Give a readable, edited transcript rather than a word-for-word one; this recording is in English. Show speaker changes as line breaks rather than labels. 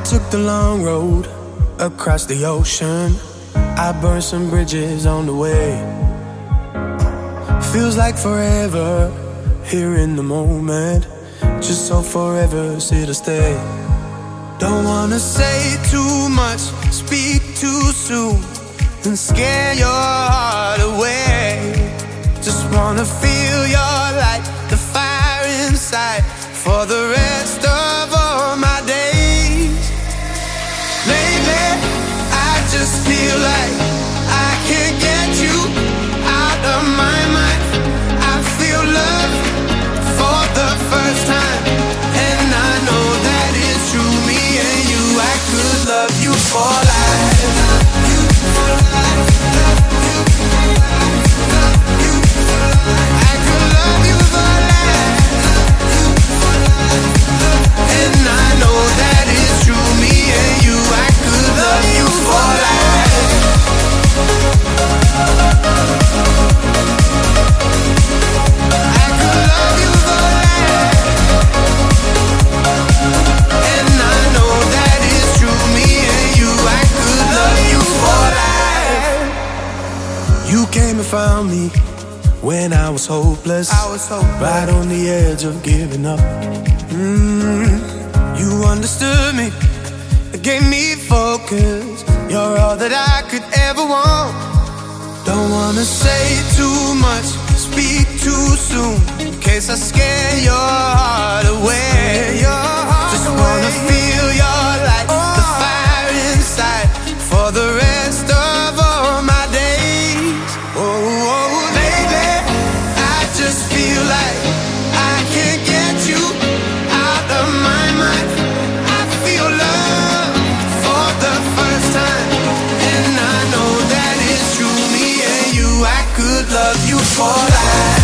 took the long road across the ocean. I burned some bridges on the way. Feels like forever here in the moment. Just so forever's here to stay. Don't wanna say too much, speak too soon, and scare your heart away. Just wanna feel your light, the fire inside, for the rest of all my days. Lately, I just feel like I can't get you out of my mind. I feel love for the first time, and I know that it's true. Me and you, I could love you for life. Love you for life. Love you for life. Love you for life. I could love you for life. Love you for life. And I know that it's true. Me and you, I could love you for life. I could love you for life. And I know that it's true. Me and you, I could love you for life. You came and found me when I was hopeless, right on the edge of giving up. You understood me, it gave me focus. You're all that I could ever want. Don't wanna say too much, speak too soon, in case I scare your heart away. Just wanna feel your light, the fire inside, for the rest of all my days. Oh, baby, I just feel like I can't get you out of my mind. I feel love for the first time, and I know that it's true. Me and you, I could love you for life.